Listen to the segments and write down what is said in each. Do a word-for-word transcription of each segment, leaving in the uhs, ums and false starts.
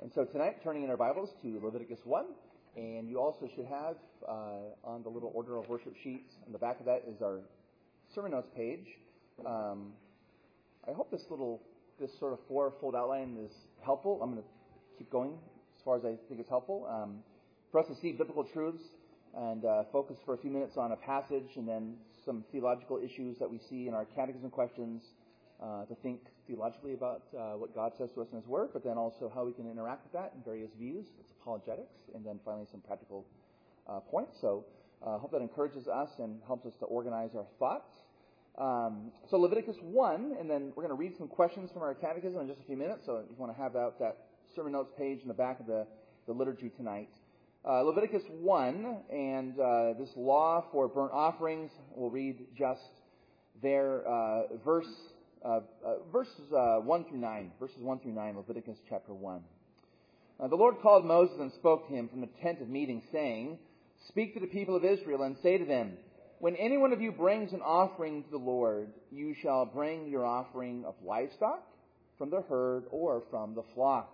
And so tonight, turning in our Bibles to Leviticus one, and you also should have uh, on the little order of worship sheet, on the back of that is our sermon notes page. Um, I hope this little, this sort of four-fold outline is helpful. I'm going to keep going as far as I think it's helpful. Um, for us to see biblical truths and uh, focus for a few minutes on a passage and then some theological issues that we see in our catechism questions, uh, to think theologically about uh, what God says to us in His Word, but then also how we can interact with that in various views. It's apologetics, and then finally some practical uh, points. So I uh, hope that encourages us and helps us to organize our thoughts. Um, so Leviticus one, and then we're going to read some questions from our catechism in just a few minutes. So if you want to have out that sermon notes page in the back of the, the liturgy tonight. Uh, Leviticus one, and uh, this law for burnt offerings, we'll read just there, uh, verse uh, uh, verses uh, one through nine, verses one through nine, Leviticus chapter one. Uh, the Lord called Moses and spoke to him from the tent of meeting, saying, "Speak to the people of Israel and say to them, when any one of you brings an offering to the Lord, you shall bring your offering of livestock from the herd or from the flock.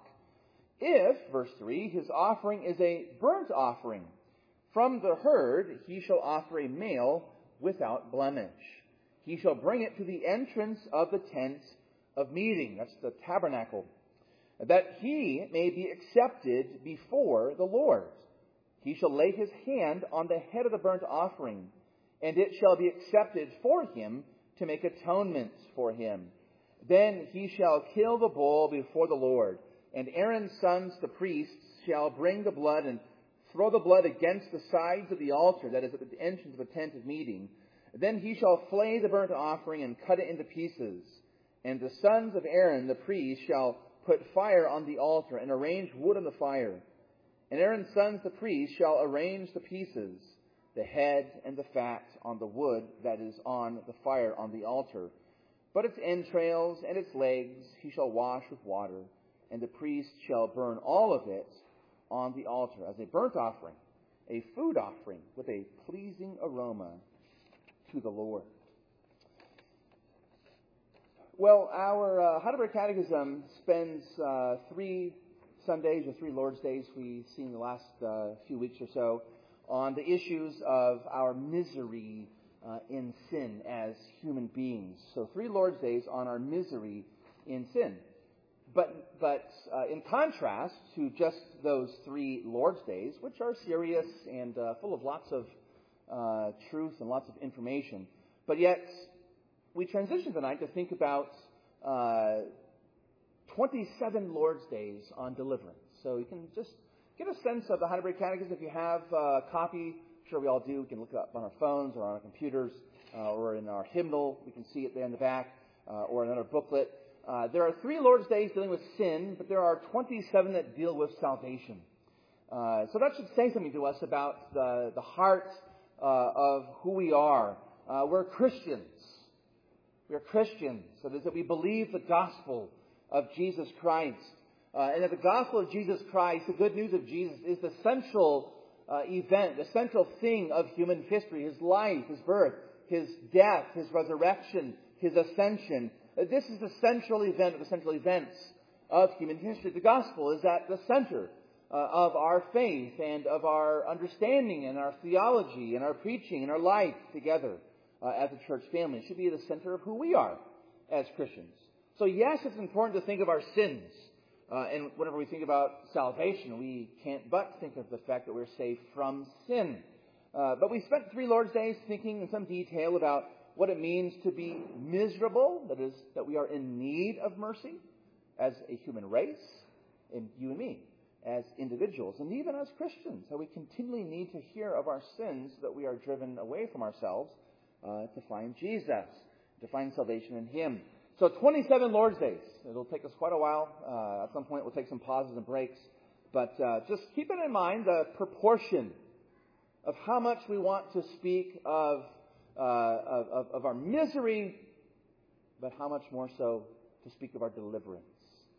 If," verse three, "his offering is a burnt offering, from the herd he shall offer a male without blemish. He shall bring it to the entrance of the tent of meeting," that's the tabernacle, "that he may be accepted before the Lord. He shall lay his hand on the head of the burnt offering, and it shall be accepted for him to make atonement for him. Then he shall kill the bull before the Lord, and Aaron's sons, the priests, shall bring the blood and throw the blood against the sides of the altar that is at the entrance of the tent of meeting. Then he shall flay the burnt offering and cut it into pieces. And the sons of Aaron, the priest, shall put fire on the altar and arrange wood on the fire. And Aaron's sons, the priests, shall arrange the pieces, the head and the fat, on the wood that is on the fire on the altar. But its entrails and its legs he shall wash with water, and the priest shall burn all of it on the altar as a burnt offering, a food offering with a pleasing aroma to the Lord." Well, our uh, Heidelberg Catechism spends uh, three Sundays or three Lord's Days we've seen the last uh, few weeks or so on the issues of our misery uh, in sin as human beings. So three Lord's Days on our misery in sin. But but uh, in contrast to just those three Lord's Days, which are serious and uh, full of lots of uh, truth and lots of information, but yet we transition tonight to think about uh, twenty-seven Lord's Days on deliverance. So you can just get a sense of the Heidelberg Catechism. If you have a copy, I'm sure we all do. We can look it up on our phones or on our computers uh, or in our hymnal. We can see it there in the back uh, or another booklet. Uh, there are three Lord's Days dealing with sin, but there are twenty-seven that deal with salvation. Uh, so that should say something to us about the, the heart uh, of who we are. Uh, we're Christians. We're Christians. So that is that we believe the gospel of Jesus Christ. Uh, and that the gospel of Jesus Christ, the good news of Jesus, is the central uh, event, the central thing of human history. His life, His birth, His death, His resurrection, His ascension. This is the central event of the central events of human history. The gospel is at the center uh, of our faith and of our understanding and our theology and our preaching and our life together uh, as a church family. It should be at the center of who we are as Christians. So yes, it's important to think of our sins. Uh, and whenever we think about salvation, we can't but think of the fact that we're saved from sin. Uh, but we spent three Lord's Days thinking in some detail about what it means to be miserable, that is, that we are in need of mercy as a human race, and you and me as individuals, and even as Christians, how we continually need to hear of our sins so that we are driven away from ourselves uh, to find Jesus, to find salvation in Him. So twenty-seven Lord's Days. It'll take us quite a while. Uh, at some point we'll take some pauses and breaks, but uh, just keep it in mind the proportion of how much we want to speak of Uh, of, of our misery, but how much more so to speak of our deliverance.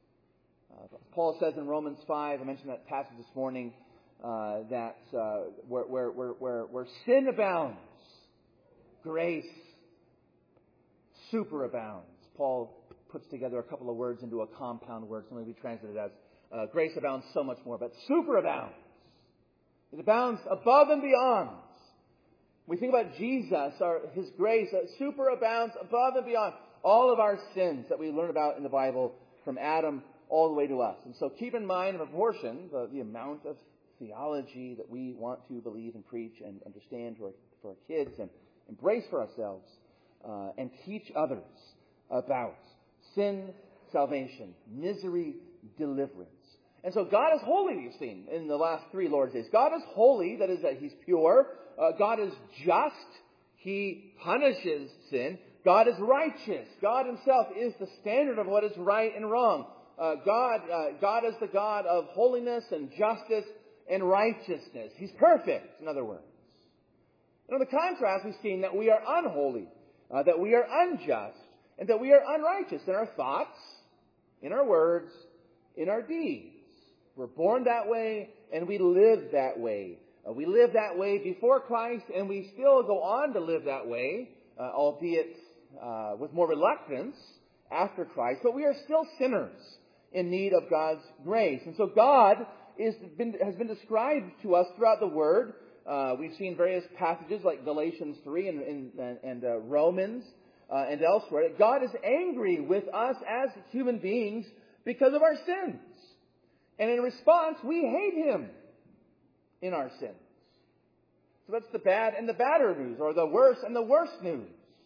Uh, Paul says in Romans five, I mentioned that passage this morning, uh, that uh, where, where, where, where, where sin abounds, grace superabounds. Paul puts together a couple of words into a compound word. Something we translated as uh, grace abounds so much more, but superabounds. It abounds above and beyond. We think about Jesus, our, His grace, uh, superabounds above and beyond all of our sins that we learn about in the Bible from Adam all the way to us. And so keep in mind, in proportion, the, the amount of theology that we want to believe and preach and understand for our, for our kids and embrace for ourselves uh, and teach others about sin, salvation, misery, deliverance. And so God is holy, we've seen in the last three Lord's Days. God is holy, that is that He's pure. Uh, God is just. He punishes sin. God is righteous. God Himself is the standard of what is right and wrong. Uh, God, uh, God is the God of holiness and justice and righteousness. He's perfect, in other words. And on the contrast, we've seen that we are unholy, uh, that we are unjust, and that we are unrighteous in our thoughts, in our words, in our deeds. We're born that way, and we live that way. Uh, we live that way before Christ, and we still go on to live that way, uh, albeit uh, with more reluctance after Christ. But we are still sinners in need of God's grace. And so God is been, has been described to us throughout the Word. Uh, we've seen various passages like Galatians three and, and, and uh, Romans uh, and elsewhere. God is angry with us as human beings because of our sins. And in response, we hate Him in our sins. So that's the bad and the badder news, or the worse and the worse news.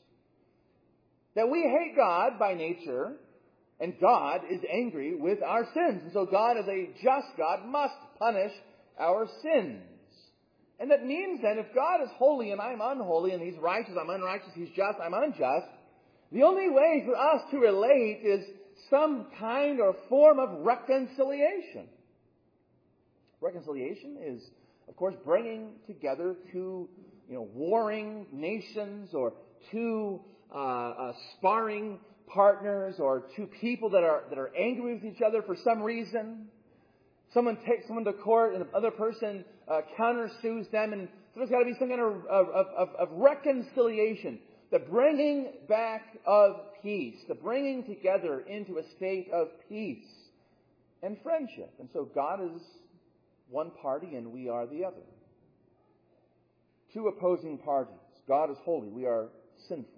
That we hate God by nature, and God is angry with our sins. And so God, as a just God, must punish our sins. And that means then, if God is holy and I'm unholy, and He's righteous, I'm unrighteous, He's just, I'm unjust, the only way for us to relate is some kind or form of reconciliation. Reconciliation is, of course, bringing together two, you know, warring nations or two uh, uh, sparring partners or two people that are that are angry with each other for some reason. Someone takes someone to court and the other person uh, countersues them, and so there's got to be some kind of, of, of, of reconciliation. The bringing back of peace, the bringing together into a state of peace and friendship. And so God is one party and we are the other. Two opposing parties. God is holy, we are sinful.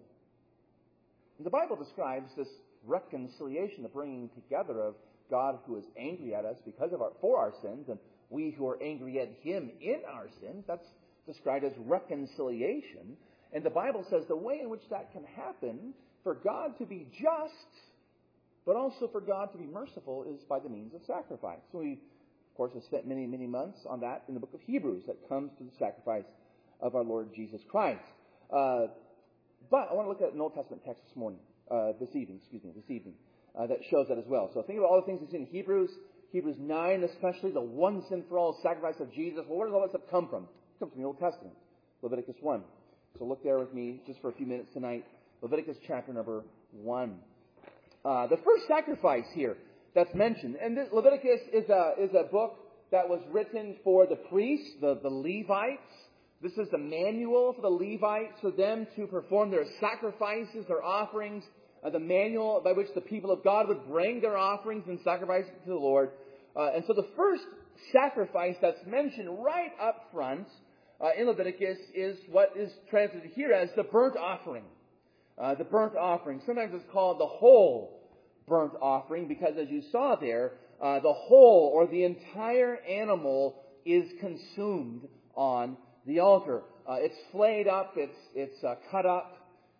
And the Bible describes this reconciliation, the bringing together of God who is angry at us because of our for our sins, and we who are angry at Him in our sins. That's described as reconciliation. And the Bible says the way in which that can happen, for God to be just, but also for God to be merciful, is by the means of sacrifice. So we, of course, have spent many, many months on that in the book of Hebrews that comes to the sacrifice of our Lord Jesus Christ. Uh, but I want to look at an Old Testament text this morning, uh, this evening, excuse me, this evening, uh, that shows that as well. So think about all the things we see in Hebrews, Hebrews nine especially, the once and for all sacrifice of Jesus. Well, where does all that stuff come from? It comes from the Old Testament, Leviticus one. So look there with me just for a few minutes tonight. Leviticus chapter number one. Uh, the first sacrifice here that's mentioned, and this, Leviticus is a is a book that was written for the priests, the, the Levites. This is the manual for the Levites, for them to perform their sacrifices, their offerings, uh, the manual by which the people of God would bring their offerings and sacrifices to the Lord. Uh, and so the first sacrifice that's mentioned right up front Uh, in Leviticus is what is translated here as the burnt offering. Uh, the burnt offering. Sometimes it's called the whole burnt offering because, as you saw there, uh, the whole or the entire animal is consumed on the altar. Uh, it's flayed up. It's it's uh, cut up.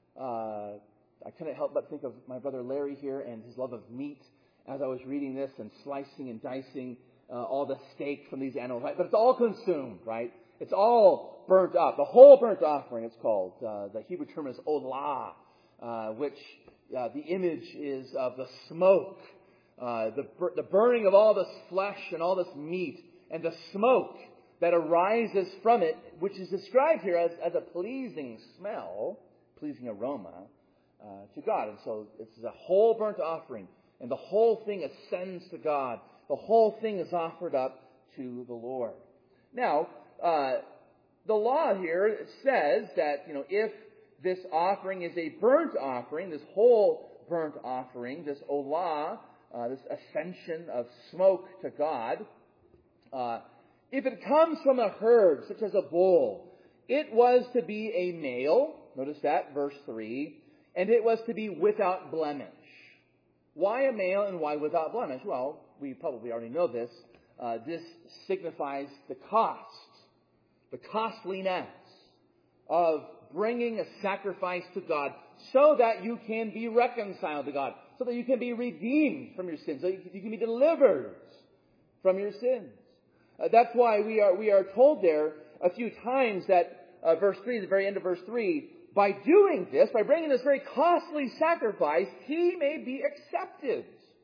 Uh, I couldn't help but think of my brother Larry here and his love of meat as I was reading this and slicing and dicing uh, all the steak from these animals. Right? But it's all consumed, right? It's all burnt up. The whole burnt offering, it's called. Uh, the Hebrew term is olah, uh, which uh, the image is of the smoke, uh, the, bur- the burning of all this flesh and all this meat, and the smoke that arises from it, which is described here as, as a pleasing smell, pleasing aroma uh, to God. And so it's a whole burnt offering, and the whole thing ascends to God. The whole thing is offered up to the Lord. Now, Uh, the law here says that, you know, if this offering is a burnt offering, this whole burnt offering, this olah, uh, this ascension of smoke to God, uh, if it comes from a herd, such as a bull, it was to be a male, notice that, verse three, and it was to be without blemish. Why a male and why without blemish? Well, we probably already know this. Uh, this signifies the cost, the costliness of bringing a sacrifice to God so that you can be reconciled to God, so that you can be redeemed from your sins, so you can be delivered from your sins. Uh, that's why we are we are told there a few times that uh, verse three, the very end of verse three, by doing this, by bringing this very costly sacrifice, he may be accepted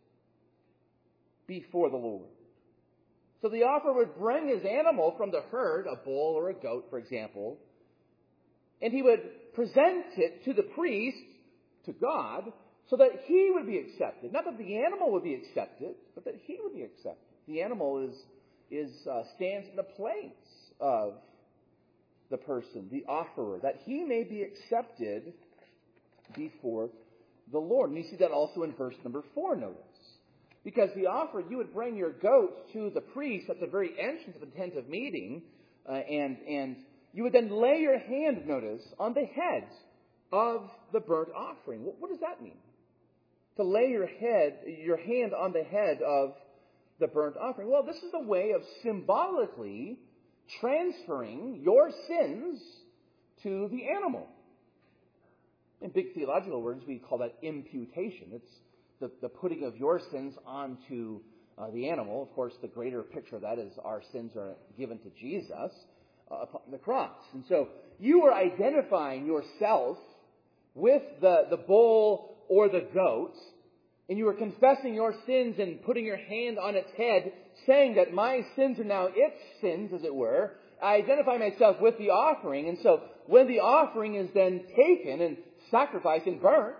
before the Lord. So the offerer would bring his animal from the herd, a bull or a goat, for example, and he would present it to the priest, to God, so that he would be accepted. Not that the animal would be accepted, but that he would be accepted. The animal is, is uh, stands in the place of the person, the offerer, that he may be accepted before the Lord. And you see that also in verse number four, notice. Because the offerer, you would bring your goat to the priest at the very entrance of the tent of meeting, uh, and and you would then lay your hand, notice, on the head of the burnt offering. What, what does that mean? To lay your head, your hand on the head of the burnt offering. Well, this is a way of symbolically transferring your sins to the animal. In big theological words, we call that imputation. It's the, the putting of your sins onto uh, the animal. Of course, the greater picture of that is our sins are given to Jesus uh, upon the cross. And so you are identifying yourself with the, the bull or the goat, and you are confessing your sins and putting your hand on its head, saying that my sins are now its sins, as it were. I identify myself with the offering, and so when the offering is then taken and sacrificed and burnt,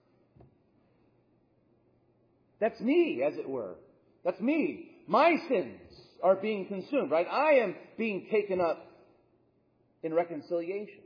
that's me, as it were. That's me. My sins are being consumed, right? I am being taken up in reconciliation.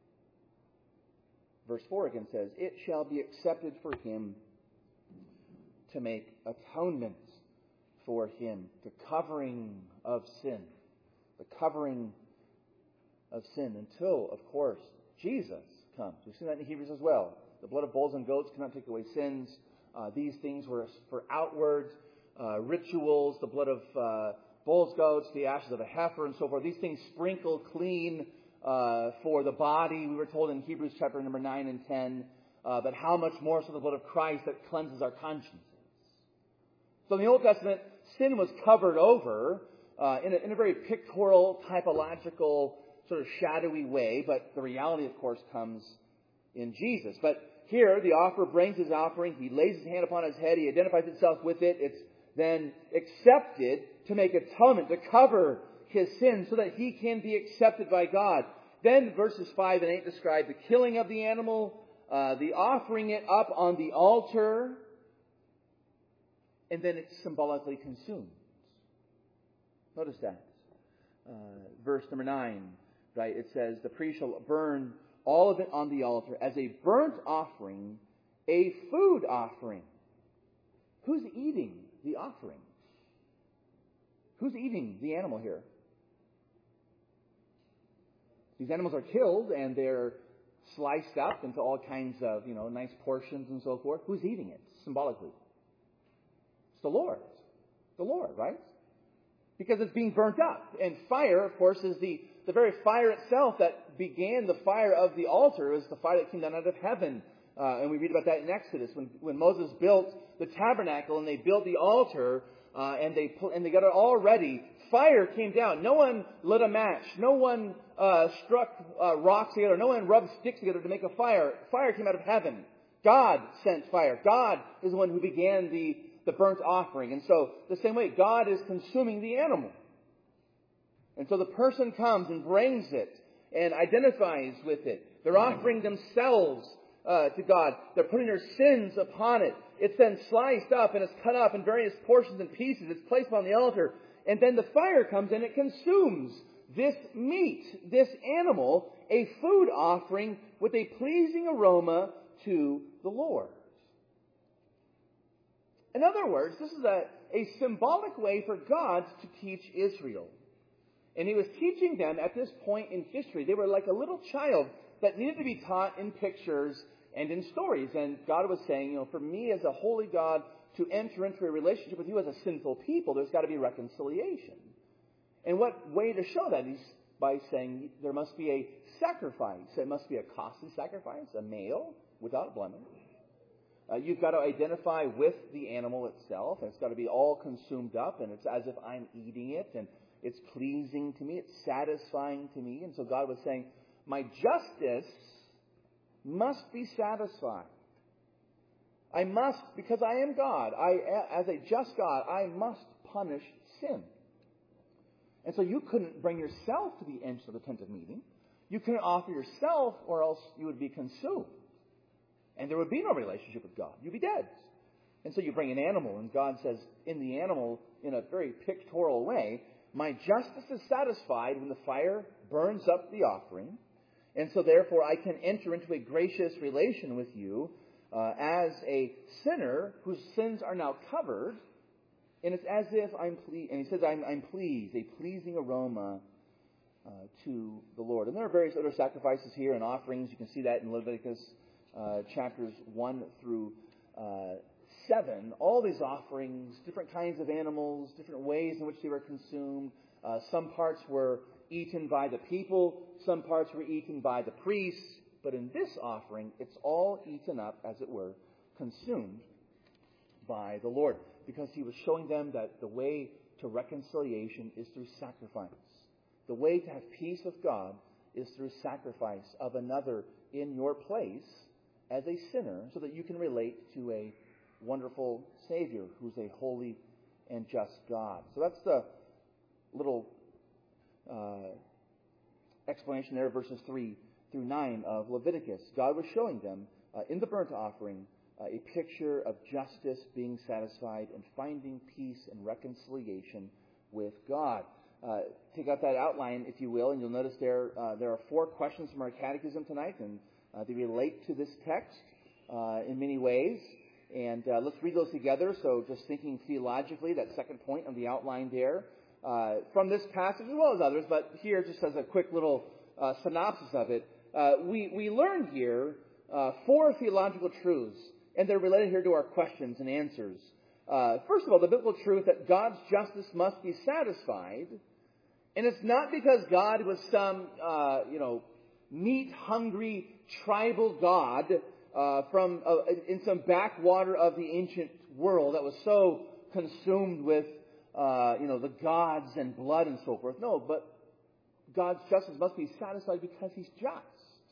Verse four again says, it shall be accepted for him to make atonement for him, the covering of sin, the covering of sin, until, of course, Jesus comes. We've seen that in Hebrews as well. The blood of bulls and goats cannot take away sins. Uh, these things were for outward uh, rituals, the blood of uh, bulls, goats, the ashes of a heifer, and so forth. These things sprinkle clean uh, for the body. We were told in Hebrews chapter number nine and ten, uh, but how much more so the blood of Christ that cleanses our consciences. So in the Old Testament, sin was covered over uh, in, a, in a very pictorial, typological, sort of shadowy way, but the reality, of course, comes in Jesus. But here, the offerer brings his offering, he lays his hand upon his head, he identifies himself with it, it's then accepted to make atonement, to cover his sins so that he can be accepted by God. Then verses five and eight describe the killing of the animal, uh, the offering it up on the altar, and then it's symbolically consumed. Notice that. Uh, verse number nine, right? It says, the priest shall burn all of it on the altar as a burnt offering, a food offering. Who's eating the offering? Who's eating the animal here? These animals are killed and they're sliced up into all kinds of, you know, nice portions and so forth. Who's eating it symbolically? It's the Lord. The Lord, right? Because it's being burnt up. And fire, of course, is the, the very fire itself that began the fire of the altar. It was the fire that came down out of heaven. Uh, and we read about that in Exodus. When, when Moses built the tabernacle and they built the altar uh, and they and they got it all ready, fire came down. No one lit a match. No one uh, struck uh, rocks together. No one rubbed sticks together to make a fire. Fire came out of heaven. God sent fire. God is the one who began the the burnt offering. And so, the same way, God is consuming the animal. And so the person comes and brings it and identifies with it. They're offering themselves uh, to God. They're putting their sins upon it. It's then sliced up and it's cut up in various portions and pieces. It's placed upon the altar. And then the fire comes and it consumes this meat, this animal, a food offering with a pleasing aroma to the Lord. In other words, this is a, a symbolic way for God to teach Israel. And he was teaching them at this point in history. They were like a little child that needed to be taught in pictures and in stories. And God was saying, you know, for me as a holy God to enter into a relationship with you as a sinful people, there's got to be reconciliation. And what way to show that is by saying there must be a sacrifice. It must be a costly sacrifice, a male without blemish. Uh, you've got to identify with the animal itself. And it's got to be all consumed up, and it's as if I'm eating it, and it's pleasing to me. It's satisfying to me. And so God was saying, my justice must be satisfied. I must, because I am God, I, as a just God, I must punish sin. And so you couldn't bring yourself to the edge of the tent of meeting. You couldn't offer yourself, or else you would be consumed. And there would be no relationship with God. You'd be dead. And so you bring an animal, and God says, in the animal, in a very pictorial way, my justice is satisfied when the fire burns up the offering. And so therefore I can enter into a gracious relation with you uh, as a sinner whose sins are now covered. And it's as if I'm pleased. And he says, I'm, I'm pleased, a pleasing aroma uh, to the Lord. And there are various other sacrifices here and offerings. You can see that in Leviticus uh, chapters one through uh, seven. All these offerings, different kinds of animals, different ways in which they were consumed. Uh, some parts were eaten by the people. Some parts were eaten by the priests. But in this offering, it's all eaten up, as it were, consumed by the Lord. Because he was showing them that the way to reconciliation is through sacrifice. The way to have peace with God is through sacrifice of another in your place as a sinner, so that you can relate to a wonderful Savior who's a holy and just God. So that's the little uh, explanation there, verses three through nine of Leviticus. God was showing them uh, in the burnt offering uh, a picture of justice being satisfied and finding peace and reconciliation with God. Uh, take out that outline, if you will, and you'll notice there uh, there are four questions from our catechism tonight, and uh, they relate to this text uh, in many ways. And uh, let's read those together. So just thinking theologically, that second point on the outline there, uh, from this passage as well as others, but here just as a quick little uh, synopsis of it, uh, we, we learn here uh, four theological truths, and they're related here to our questions and answers. Uh, first of all, the biblical truth that God's justice must be satisfied, and it's not because God was some, uh, you know, meat-hungry tribal God uh, from uh, in some backwater of the ancient world that was so consumed with, uh, you know, the gods and blood and so forth. No, but God's justice must be satisfied because He's just.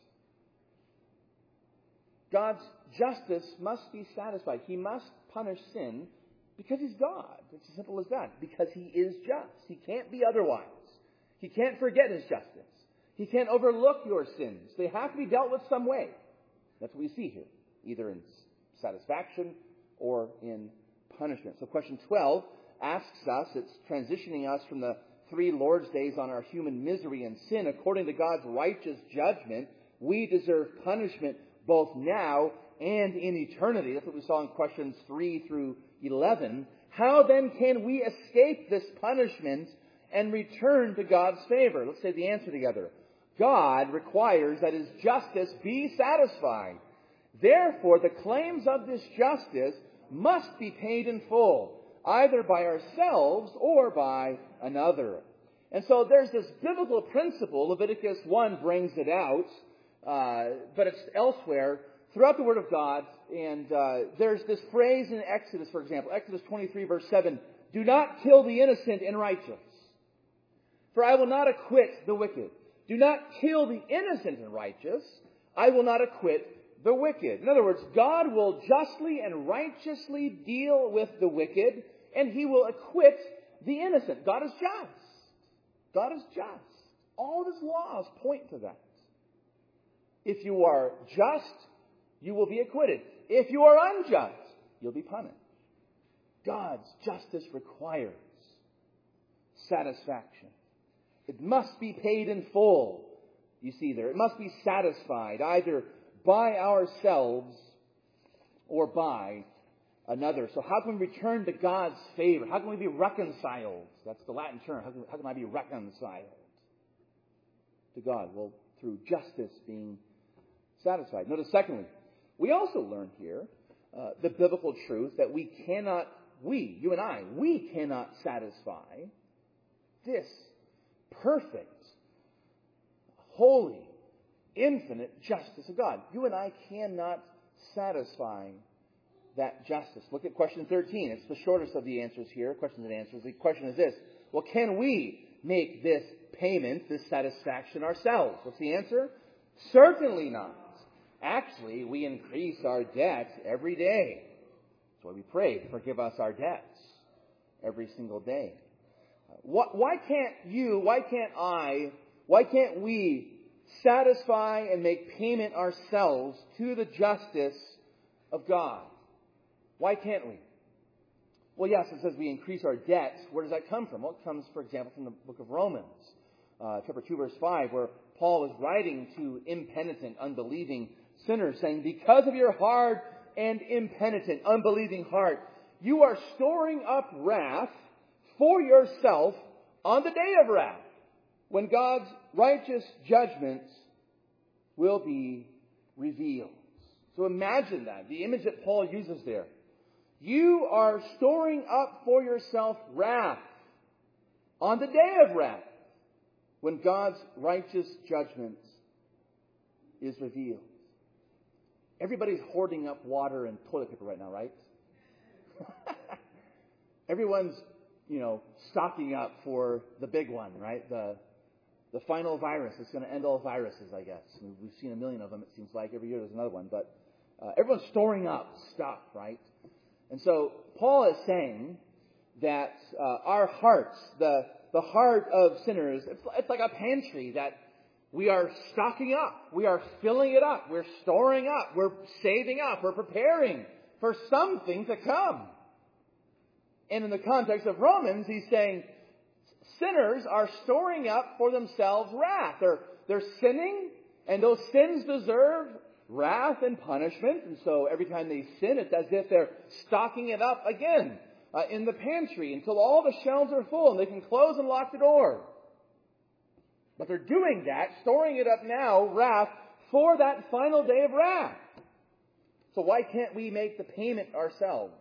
God's justice must be satisfied. He must punish sin because He's God. It's as simple as that. Because He is just. He can't be otherwise. He can't forget His justice. He can't overlook your sins. They have to be dealt with some way. That's what we see here, either in satisfaction or in punishment. So question twelve asks us, it's transitioning us from the three Lord's days on our human misery and sin. According to God's righteous judgment, we deserve punishment both now and in eternity. That's what we saw in questions three through eleven. How then can we escape this punishment and return to God's favor? Let's say the answer together. God requires that His justice be satisfied. Therefore, the claims of this justice must be paid in full, either by ourselves or by another. And so there's this biblical principle. Leviticus one brings it out, uh, but it's elsewhere throughout the Word of God. And uh, there's this phrase in Exodus, for example, Exodus twenty-three, verse seven, "Do not kill the innocent and righteous, for I will not acquit the wicked." Do not kill the innocent and righteous. I will not acquit the wicked. In other words, God will justly and righteously deal with the wicked, and He will acquit the innocent. God is just. God is just. All of His laws point to that. If you are just, you will be acquitted. If you are unjust, you'll be punished. God's justice requires satisfaction. It must be paid in full. You see there, it must be satisfied either by ourselves or by another. So how can we return to God's favor? How can we be reconciled? That's the Latin term. How can, how can I be reconciled to God? Well, through justice being satisfied. Notice, secondly, we also learn here uh, the biblical truth that we cannot, we, you and I, we cannot satisfy this perfect, holy, infinite justice of God. You and I cannot satisfy that justice. Look at question thirteen. It's the shortest of the answers here, questions and answers. The question is this: well, can we make this payment, this satisfaction ourselves? What's the answer? Certainly not. Actually, we increase our debt every day. That's why we pray, forgive us our debts every single day. Why can't you, why can't I, why can't we satisfy and make payment ourselves to the justice of God? Why can't we? Well, yes, it says we increase our debts. Where does that come from? Well, it comes, for example, from the book of Romans, uh, chapter two, verse five, where Paul is writing to impenitent, unbelieving sinners, saying, because of your hard and impenitent, unbelieving heart, you are storing up wrath for yourself on the day of wrath, when God's righteous judgments will be revealed. So imagine that, the image that Paul uses there. You are storing up for yourself wrath on the day of wrath, when God's righteous judgment is revealed. Everybody's hoarding up water and toilet paper right now, right? Everyone's, you know, stocking up for the big one, right? The the final virus that's going to end all viruses, I guess. We've seen a million of them, it seems like. Every year there's another one. But uh, everyone's storing up stuff, right? And so Paul is saying that uh, our hearts, the the heart of sinners, it's, it's like a pantry that we are stocking up. We are filling it up. We're storing up. We're saving up. We're preparing for something to come. And in the context of Romans, he's saying sinners are storing up for themselves wrath. They're, they're sinning, and those sins deserve wrath and punishment. And so every time they sin, it's as if they're stocking it up again uh, in the pantry until all the shelves are full and they can close and lock the door. But they're doing that, storing it up now, wrath, for that final day of wrath. So why can't we make the payment ourselves?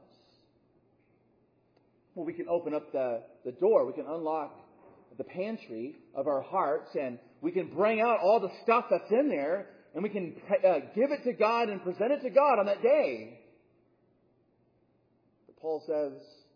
Well, we can open up the, the door. We can unlock the pantry of our hearts, and we can bring out all the stuff that's in there, and we can uh, give it to God and present it to God on that day. But Paul says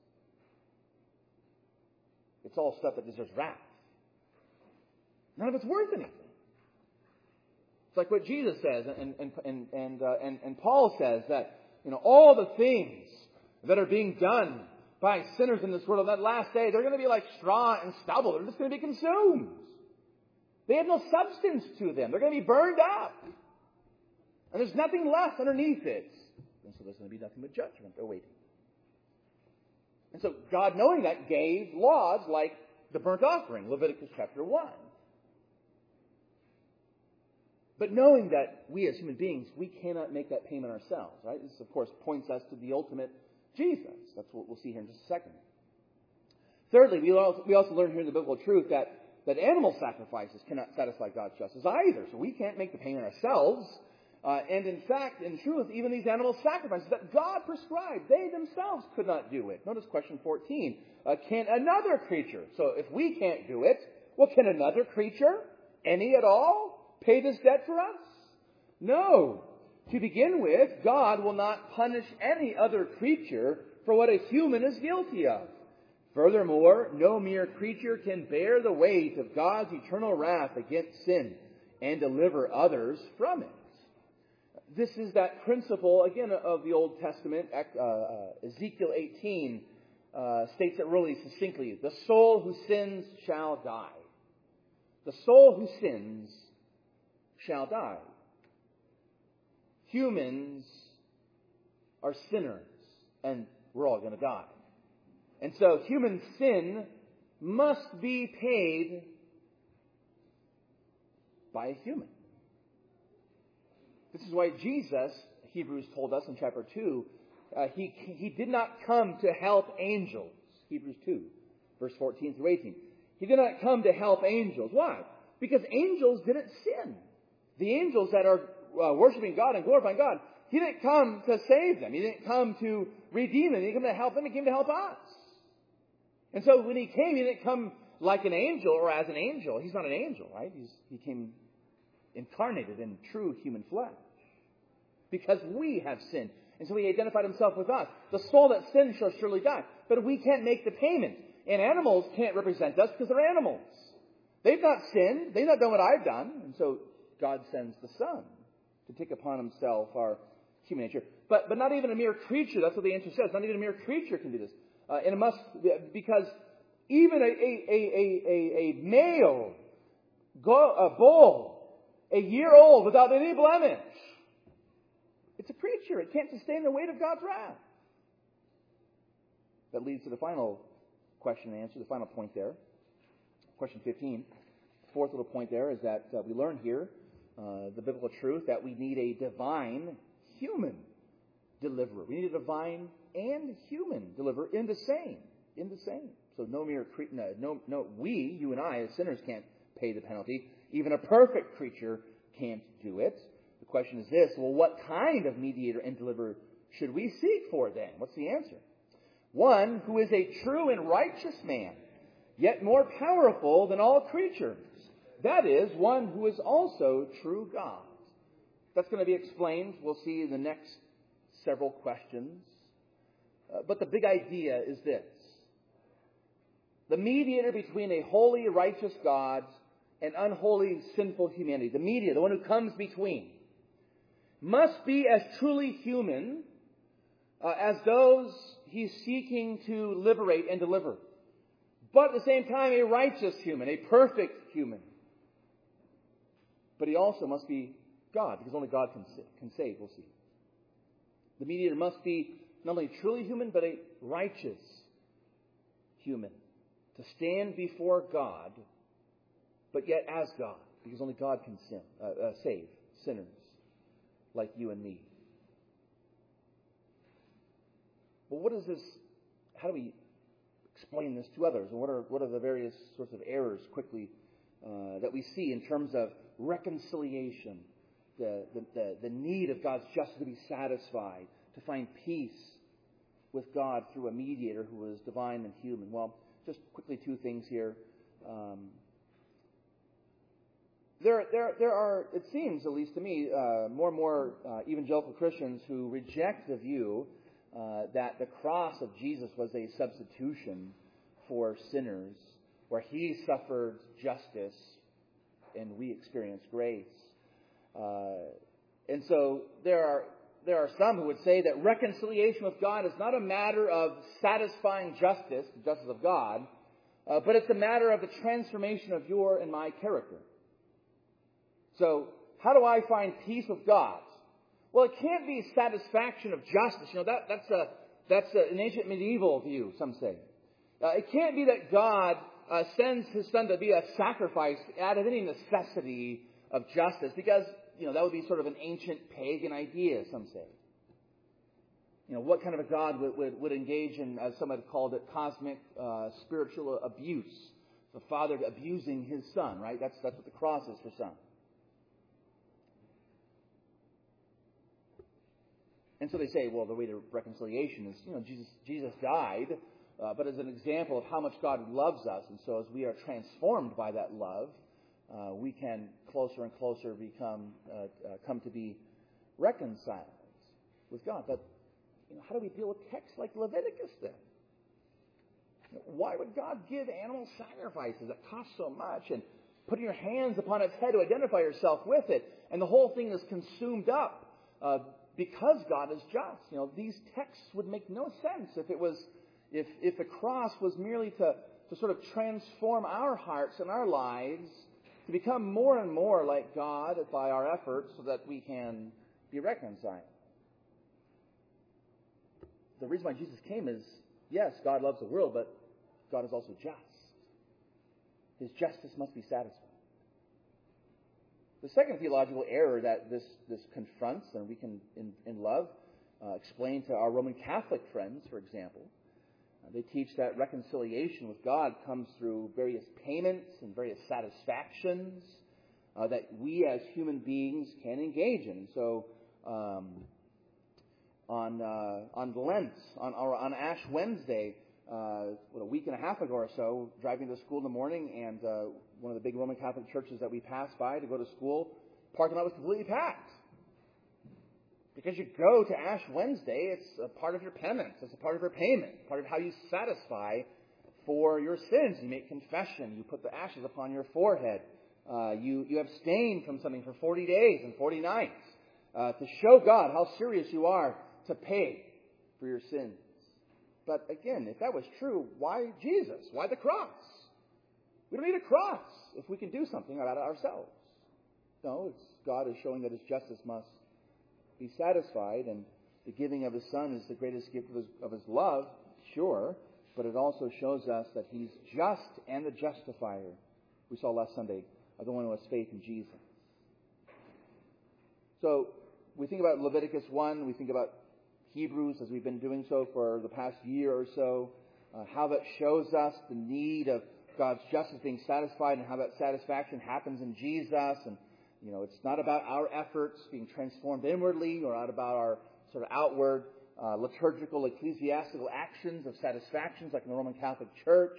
it's all stuff that deserves wrath. None of it's worth anything. It's like what Jesus says, and and and and, uh, and and Paul says that, you know, all the things that are being done by sinners in this world on that last day, they're going to be like straw and stubble. They're just going to be consumed. They have no substance to them. They're going to be burned up, and there's nothing left underneath it. And so there's going to be nothing but judgment awaiting. And so God, knowing that, gave laws like the burnt offering, Leviticus chapter one. But knowing that we as human beings, we cannot make that payment ourselves, right? This, of course, points us to the ultimate Jesus. That's what we'll see here in just a second. Thirdly, we also, we also learn here in the biblical truth that, that animal sacrifices cannot satisfy God's justice either. So we can't make the payment ourselves. Uh, and in fact, in truth, even these animal sacrifices that God prescribed, they themselves could not do it. Notice question fourteen. Uh, can another creature, so if we can't do it, well, can another creature, any at all, pay this debt for us? No. To begin with, God will not punish any other creature for what a human is guilty of. Furthermore, no mere creature can bear the weight of God's eternal wrath against sin and deliver others from it. This is that principle, again, of the Old Testament. Uh, uh, Ezekiel eighteen uh, states it really succinctly. The soul who sins shall die. The soul who sins shall die. Humans are sinners, and we're all going to die. And so human sin must be paid by a human. This is why Jesus, Hebrews told us in chapter two, uh, he, he did not come to help angels. Hebrews two, verse fourteen through eighteen. He did not come to help angels. Why? Because angels didn't sin. The angels that are uh, worshiping God and glorifying God, He didn't come to save them. He didn't come to redeem them. He didn't come to help them. He came to help us. And so when He came, He didn't come like an angel or as an angel. He's not an angel, right? He's, he came incarnated in true human flesh. Because we have sinned. And so He identified Himself with us. The soul that sins shall surely die. But we can't make the payment. And animals can't represent us because they're animals. They've not sinned. They've not done what I've done. And so God sends the Son to take upon Himself our human nature. But but not even a mere creature. That's what the answer says. Not even a mere creature can do this. Uh, and it must, because even a, a, a, a, a male go, a bull, a year old without any blemish, it's a creature. It can't sustain the weight of God's wrath. That leads to the final question and answer, the final point there. Question fifteen. The fourth little point there is that uh, we learn here uh, the biblical truth that we need a divine human deliverer. We need a divine and human deliverer in the same. In the same. So no mere cre- no, no, no, we, you and I, as sinners, can't pay the penalty. Even a perfect creature can't do it. The question is this: well, what kind of mediator and deliverer should we seek for then? What's the answer? One who is a true and righteous man, yet more powerful than all creatures. That is, one who is also true God. That's going to be explained, we'll see in the next several questions. Uh, but the big idea is this. The mediator between a holy, righteous God and unholy, sinful humanity, the mediator, the one who comes between, must be as truly human uh, as those He's seeking to liberate and deliver. But at the same time, a righteous human, a perfect human. But He also must be God, because only God can, can save, we'll see. The mediator must be not only truly human, but a righteous human. To stand before God, but yet as God, because only God can sin, uh, uh, save sinners like you and me. Well, what is this? How do we explain this to others? And what are what are the various sorts of errors quickly uh, that we see in terms of reconciliation, the, the, the, the need of God's justice to be satisfied, to find peace with God through a mediator who is divine and human? Well, just quickly two things here. Um, there, there, there are, it seems, at least to me, uh, more and more uh, evangelical Christians who reject the view Uh, that the cross of Jesus was a substitution for sinners, where He suffered justice and we experienced grace. Uh, and so there are there are some who would say that reconciliation with God is not a matter of satisfying justice, the justice of God, uh, but it's a matter of the transformation of your and my character. So how do I find peace with God? Well, it can't be satisfaction of justice. You know, that, that's a that's a, an ancient medieval view, some say. Uh, it can't be that God uh, sends His Son to be a sacrifice out of any necessity of justice, because, you know, that would be sort of an ancient pagan idea, some say. You know, what kind of a God would, would, would engage in, as some have called it, cosmic uh, spiritual abuse? The Father abusing His Son, right? That's, that's what the cross is for some. And so they say, well, the way to reconciliation is, you know, Jesus Jesus died, uh, but as an example of how much God loves us. And so as we are transformed by that love, uh, we can closer and closer become, uh, uh, come to be reconciled with God. But, you know, how do we deal with texts like Leviticus then? Why would God give animal sacrifices that cost so much, and putting your hands upon its head to identify yourself with it, and the whole thing is consumed up uh, because God is just? You know, these texts would make no sense if it was, if if the cross was merely to to sort of transform our hearts and our lives to become more and more like God by our efforts, so that we can be reconciled. The reason why Jesus came is, yes, God loves the world, but God is also just. His justice must be satisfied. The second theological error that this, this confronts, and we can, in, in love, uh, explain to our Roman Catholic friends, for example. Uh, they teach that reconciliation with God comes through various payments and various satisfactions uh, that we as human beings can engage in. So um, on uh, on Lent, on or on Ash Wednesday, uh, what, a week and a half ago or so, driving to school in the morning, and uh, one of the big Roman Catholic churches that we pass by to go to school, parking lot was completely packed. Because you go to Ash Wednesday, it's a part of your penance, it's a part of your payment, part of how you satisfy for your sins. You make confession, you put the ashes upon your forehead, uh, you, you abstain from something for forty days and forty nights uh, to show God how serious you are to pay for your sins. But again, if that was true, why Jesus? Why the cross? We don't need a cross if we can do something about it ourselves. No, it's God is showing that His justice must be satisfied, and the giving of His Son is the greatest gift of His, of his love, sure, but it also shows us that He's just and the justifier. We saw last Sunday of the one who has faith in Jesus. So we think about Leviticus one, we think about Hebrews, as we've been doing so for the past year or so, uh, how that shows us the need of God's justice being satisfied and how that satisfaction happens in Jesus. And you know, it's not about our efforts being transformed inwardly or not about our sort of outward uh, liturgical, ecclesiastical actions of satisfactions like in the Roman Catholic Church.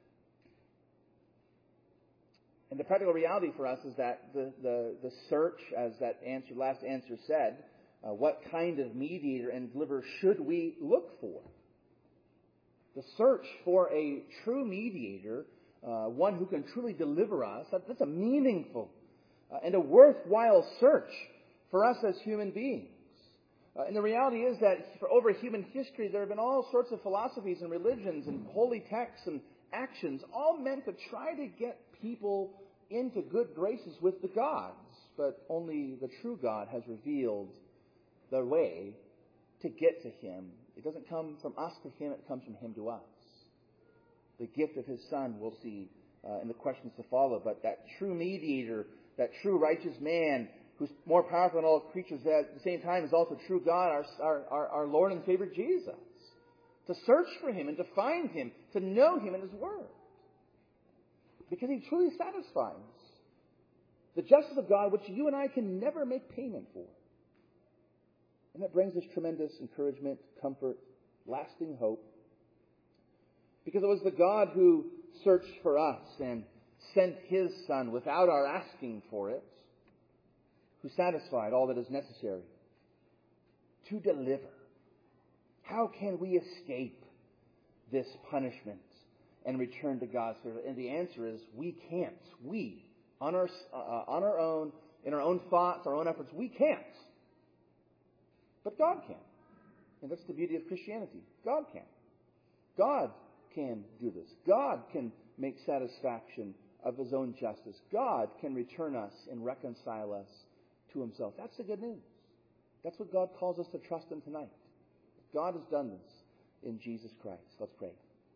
And the practical reality for us is that the, the, the search, as that answer, last answer said, uh, what kind of mediator and deliverer should we look for? The search for a true mediator, uh, one who can truly deliver us, that, that's a meaningful Uh, and a worthwhile search for us as human beings. Uh, and the reality is that for over human history, there have been all sorts of philosophies and religions and holy texts and actions, all meant to try to get people into good graces with the gods. But only the true God has revealed the way to get to Him. It doesn't come from us to Him, it comes from Him to us. The gift of His Son we'll see uh, in the questions to follow. But that true mediator, that true righteous man who's more powerful than all creatures, that at the same time is also true God, our, our, our Lord and Savior Jesus. To search for Him and to find Him, to know Him in His Word. Because He truly satisfies the justice of God, which you and I can never make payment for. And that brings us tremendous encouragement, comfort, lasting hope. Because it was the God who searched for us and sent His Son without our asking for it, who satisfied all that is necessary to deliver. How can we escape this punishment and return to God's favor? And the answer is we can't. We, on our, uh, on our own, in our own thoughts, our own efforts, we can't. But God can. And that's the beauty of Christianity. God can. God can do this. God can make satisfaction of His own justice. God can return us and reconcile us to Himself. That's the good news. That's what God calls us to trust in tonight. God has done this in Jesus Christ. Let's pray.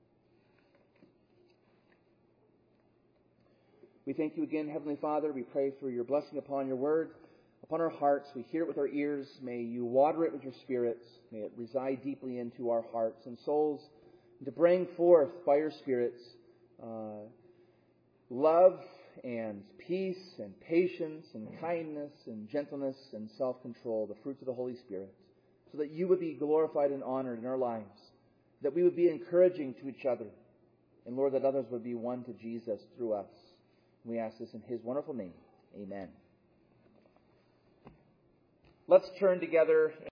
We thank You again, Heavenly Father. We pray for Your blessing upon Your word, upon our hearts. We hear it with our ears. May You water it with Your spirits. May it reside deeply into our hearts and souls, and to bring forth by Your spirits uh, love and peace and patience and kindness and gentleness and self-control, the fruits of the Holy Spirit, so that You would be glorified and honored in our lives, that we would be encouraging to each other, and Lord, that others would be won to Jesus through us. We ask this in His wonderful name. Amen. Let's turn together